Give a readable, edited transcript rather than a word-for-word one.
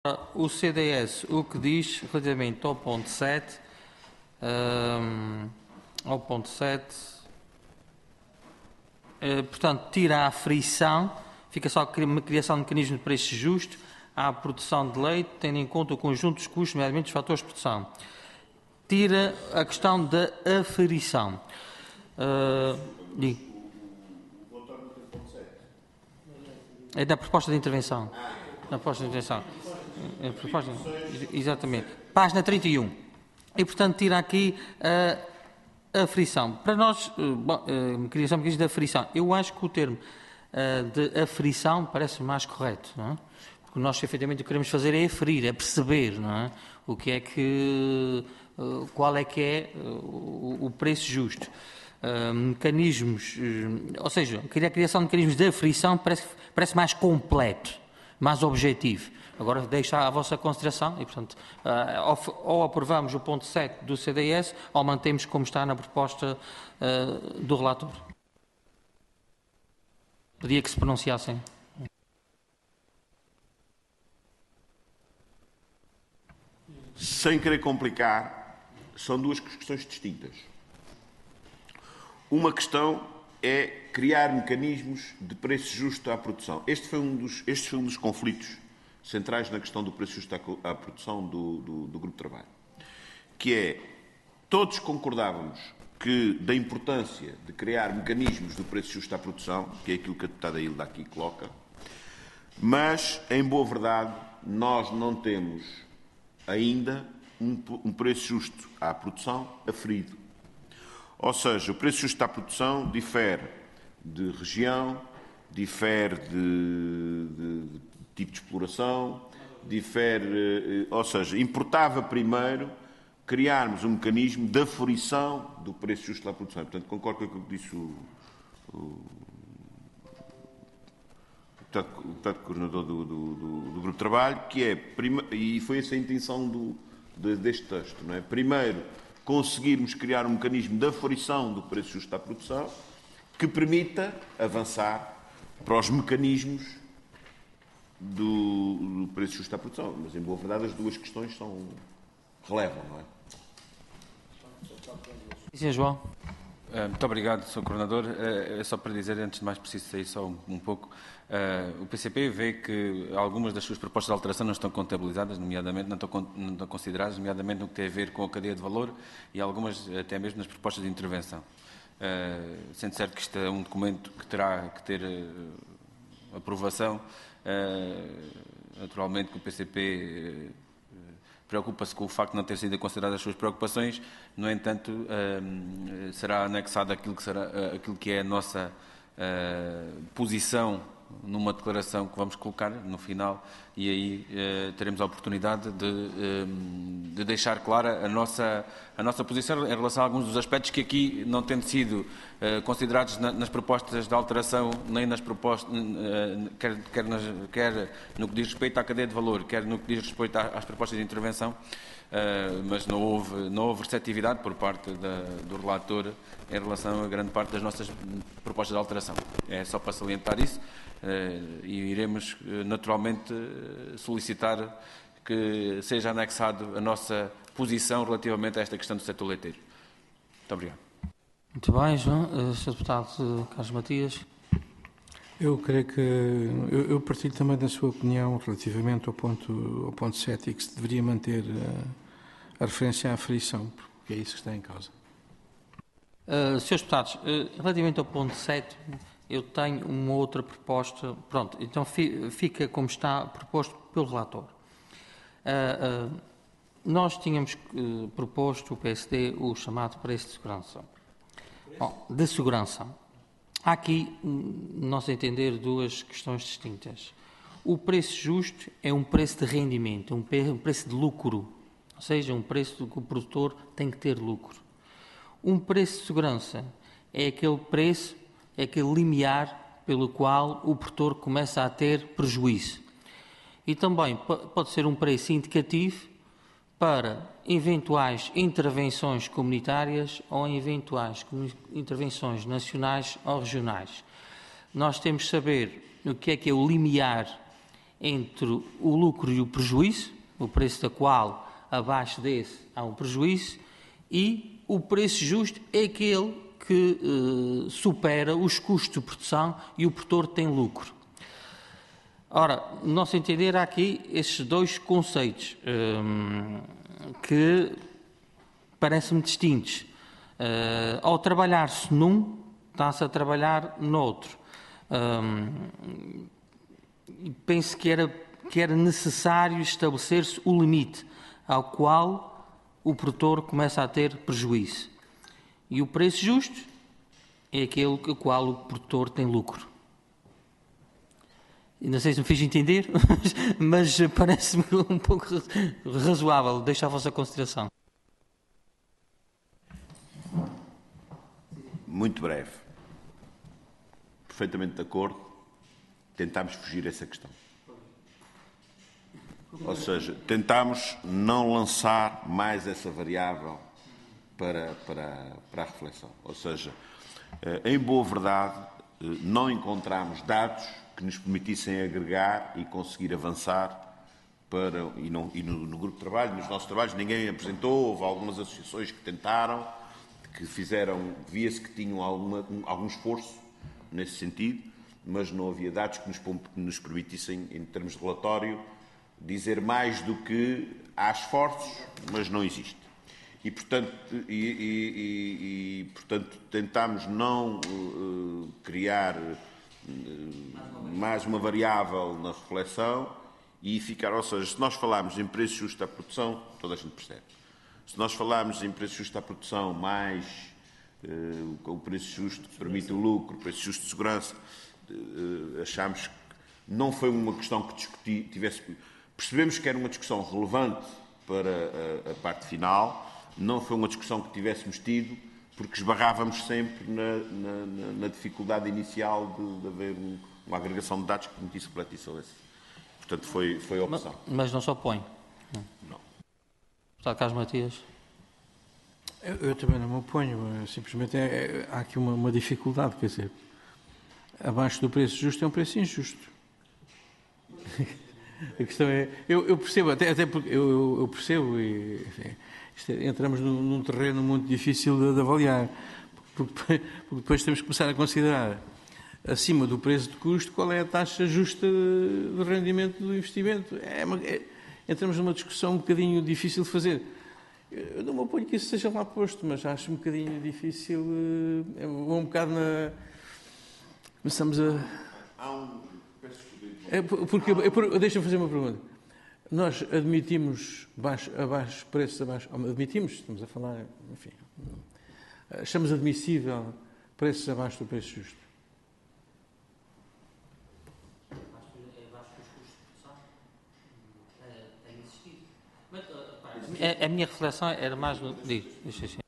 O CDS, o que diz relativamente ao ponto 7, portanto, tira a aferição, fica só a criação de mecanismo de preço justo à produção de leite, tendo em conta o conjunto dos custos, nomeadamente os fatores de produção. Tira a questão da aferição. É da proposta de intervenção. Na proposta de intervenção. Exatamente. Página 31. E, portanto, tira aqui a aferição. Para nós, criação de mecanismo de aferição, eu acho que o termo de aferição parece mais correto, não é? Porque nós, efetivamente, o que queremos fazer é aferir, é perceber, não é? O que é que, qual é que é o preço justo. Mecanismos, ou seja, a criação de mecanismos de aferição parece mais completo, mais objetivo. Agora deixo à vossa consideração e, portanto, ou aprovamos o ponto 7 do CDS ou mantemos como está na proposta do relator. Pedia que se pronunciassem. Sem querer complicar, são duas questões distintas. Uma questão é criar mecanismos de preço justo à produção. Este foi um dos conflitos centrais na questão do preço justo à produção do Grupo de Trabalho. Que é, todos concordávamos da importância de criar mecanismos do preço justo à produção, que é aquilo que a deputada Hilda aqui coloca, mas, em boa verdade, nós não temos ainda um preço justo à produção aferido. Ou seja, o preço justo à produção difere de região, difere de tipo de exploração, difere, ou seja, importava primeiro criarmos um mecanismo de aferição do preço justo à produção. Portanto, concordo com o que disse o deputado coordenador do Grupo de Trabalho, que é, e foi essa a intenção deste texto, não é? Primeiro, conseguirmos criar um mecanismo de aferição do preço justo à produção que permita avançar para os mecanismos do preço justo à produção. Mas, em boa verdade, as duas questões relevam, não é? Sim, João. Muito obrigado, Sr. Coordenador. É só para dizer, antes de mais, preciso sair só um pouco. O PCP vê que algumas das suas propostas de alteração não estão contabilizadas, nomeadamente, não estão consideradas, nomeadamente no que tem a ver com a cadeia de valor e algumas até mesmo nas propostas de intervenção. Sendo certo que isto é um documento que terá que ter aprovação, naturalmente que o PCP preocupa-se com o facto de não ter sido consideradas as suas preocupações, no entanto, será anexado aquilo que é a nossa posição numa declaração que vamos colocar no final e aí teremos a oportunidade de deixar clara a nossa posição em relação a alguns dos aspectos que aqui não tendo sido considerados nas propostas de alteração, nem nas propostas, quer no que diz respeito à cadeia de valor, quer no que diz respeito às propostas de intervenção, mas não houve receptividade por parte do relator em relação a grande parte das nossas propostas de alteração. É só para salientar isso. E iremos naturalmente solicitar que seja anexado a nossa posição relativamente a esta questão do setor leiteiro. Muito obrigado. Muito bem, João. Sr. Deputado Carlos Matias. Eu creio que eu partilho também da sua opinião relativamente ao ponto 7 e que se deveria manter a referência à aferição, porque é isso que está em causa. Srs. Deputados, relativamente ao ponto 7, eu tenho uma outra proposta. Pronto, então fica como está proposto pelo relator. Nós tínhamos proposto, o PSD, o chamado preço de segurança. Bom, de segurança. Há aqui, no nosso entender, duas questões distintas. O preço justo é um preço de rendimento, um preço de lucro, ou seja, um preço que o produtor tem que ter lucro. Um preço de segurança é aquele preço, é aquele limiar pelo qual o produtor começa a ter prejuízo. E também pode ser um preço indicativo para eventuais intervenções comunitárias ou eventuais intervenções nacionais ou regionais. Nós temos de saber o que é o limiar entre o lucro e o prejuízo, o preço da qual abaixo desse há um prejuízo, e o preço justo é aquele que supera os custos de produção e o produtor tem lucro. Ora, no nosso entender, há aqui esses dois conceitos que parecem-me distintos. Ao trabalhar-se num, está-se a trabalhar noutro. Penso que era necessário estabelecer-se o limite ao qual o produtor começa a ter prejuízo. E o preço justo é aquele com o qual o produtor tem lucro. Não sei se me fiz entender, mas parece-me um pouco razoável. Deixo à vossa consideração. Muito breve. Perfeitamente de acordo. Tentámos fugir a essa questão. Ou seja, tentámos não lançar mais essa variável para a reflexão. Ou seja, em boa verdade, não encontramos dados que nos permitissem agregar e conseguir avançar e no grupo de trabalho, nos nossos trabalhos, ninguém apresentou, houve algumas associações que tentaram, que fizeram, via-se que tinham algum esforço nesse sentido, mas não havia dados que nos permitissem, em termos de relatório, dizer mais do que há esforços, mas não existe. E, portanto, portanto tentámos não criar mais uma variável na reflexão e ficar, ou seja, se nós falarmos em preço justo à produção, toda a gente percebe. Se nós falarmos em preço justo à produção mais o preço justo que permite o lucro, o preço justo de segurança, achámos que não foi uma questão que percebemos que era uma discussão relevante para a parte final, não foi uma discussão que tivéssemos tido, porque esbarrávamos sempre na dificuldade inicial de haver uma agregação de dados que permitisse coleta e excelência. Portanto, foi a opção. Mas não se opõe? Não. Deputado Carlos Matias? Eu também não me oponho, simplesmente há aqui uma dificuldade, quer dizer, abaixo do preço justo é um preço injusto. A questão é, eu percebo, até porque eu percebo, e, enfim, entramos num terreno muito difícil de avaliar, porque depois temos que começar a considerar, acima do preço de custo, qual é a taxa justa de rendimento do investimento. Entramos numa discussão um bocadinho difícil de fazer. Eu não me oponho que isso seja lá posto, mas acho um bocadinho difícil, vou um bocado na... Começamos a... Deixa-me fazer uma pergunta. Nós admitimos preços abaixo... Admitimos, estamos a falar, enfim... Achamos admissível preços abaixo do preço justo? A minha reflexão era mais no...